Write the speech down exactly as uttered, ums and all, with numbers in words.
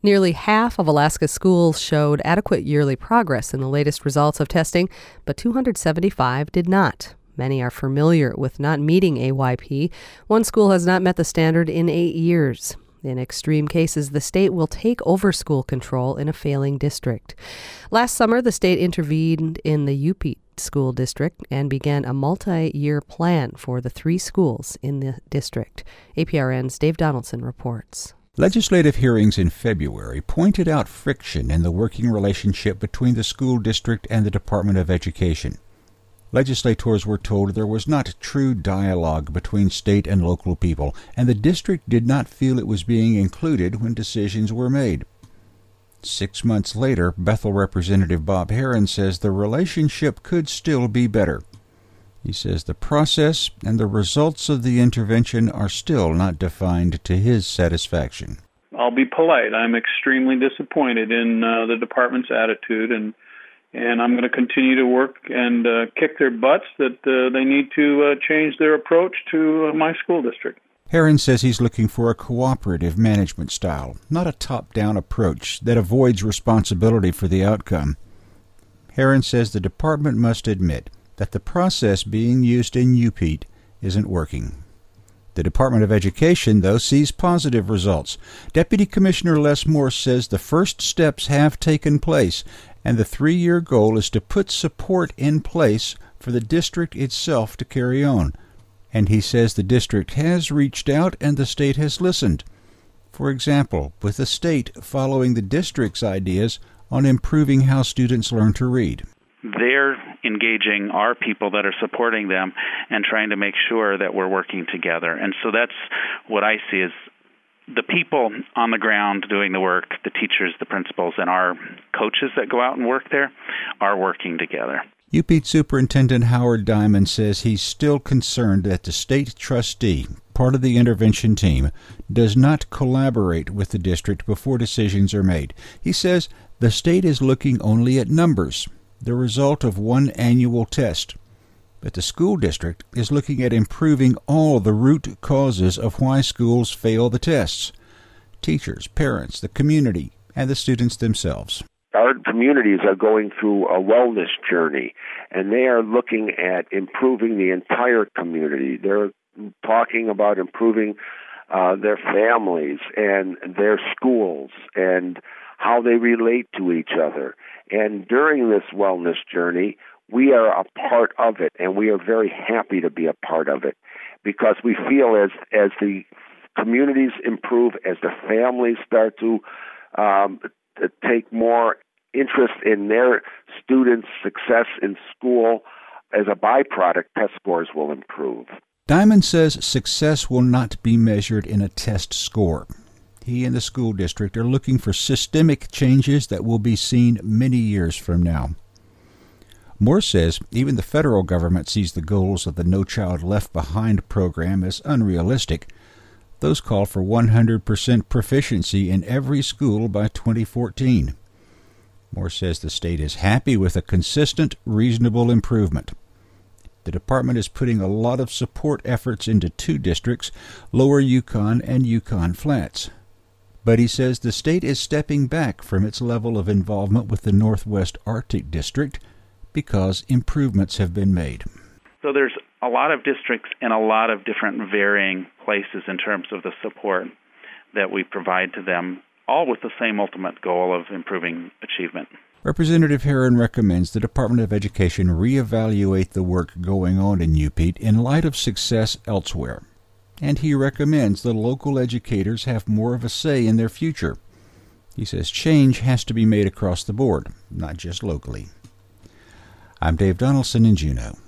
Nearly half of Alaska's schools showed adequate yearly progress in the latest results of testing, but two hundred seventy-five did not. Many are familiar with not meeting A Y P. One school has not met the standard in eight years. In extreme cases, the state will take over school control in a failing district. Last summer, the state intervened in the Upete School District and began a multi-year plan for the three schools in the district. A P R N's Dave Donaldson reports. Legislative hearings in February pointed out friction in the working relationship between the school district and the Department of Education. Legislators were told there was not true dialogue between state and local people, and the district did not feel it was being included when decisions were made. Six months later, Bethel Representative Bob Herron says the relationship could still be better. He says the process and the results of the intervention are still not defined to his satisfaction. I'll be polite. I'm extremely disappointed in uh, the department's attitude, and and I'm going to continue to work and uh, kick their butts that uh, they need to uh, change their approach to uh, my school district. Herron says he's looking for a cooperative management style, not a top-down approach that avoids responsibility for the outcome. Herron says the department must admit that the process being used in Upete isn't working. The Department of Education, though, sees positive results. Deputy Commissioner Les Morse says the first steps have taken place, and the three-year goal is to put support in place for the district itself to carry on. And he says the district has reached out and the state has listened. For example, with the state following the district's ideas on improving how students learn to read. They're engaging our people that are supporting them and trying to make sure that we're working together. And so that's what I see is the people on the ground doing the work, the teachers, the principals, and our coaches that go out and work there are working together. Upete Superintendent Howard Diamond says he's still concerned that the state trustee, part of the intervention team, does not collaborate with the district before decisions are made. He says the state is looking only at numbers, the result of one annual test. But the school district is looking at improving all the root causes of why schools fail the tests: teachers, parents, the community, and the students themselves. Our communities are going through a wellness journey, and they are looking at improving the entire community. They're talking about improving uh, their families and their schools and how they relate to each other. And during this wellness journey, we are a part of it, and we are very happy to be a part of it because we feel as as the communities improve, as the families start to, um, to take more interest in their students' success in school, as a byproduct, test scores will improve. Diamond says success will not be measured in a test score. He and the school district are looking for systemic changes that will be seen many years from now. Moore says even the federal government sees the goals of the No Child Left Behind program as unrealistic. Those call for one hundred percent proficiency in every school by twenty fourteen. Moore says the state is happy with a consistent, reasonable improvement. The department is putting a lot of support efforts into two districts, Lower Yukon and Yukon Flats. But he says the state is stepping back from its level of involvement with the Northwest Arctic District because improvements have been made. So there's a lot of districts in a lot of different varying places in terms of the support that we provide to them, all with the same ultimate goal of improving achievement. Representative Herron recommends the Department of Education reevaluate the work going on in Upete in light of success elsewhere. And he recommends the local educators have more of a say in their future. He says change has to be made across the board, not just locally. I'm Dave Donaldson in Juneau.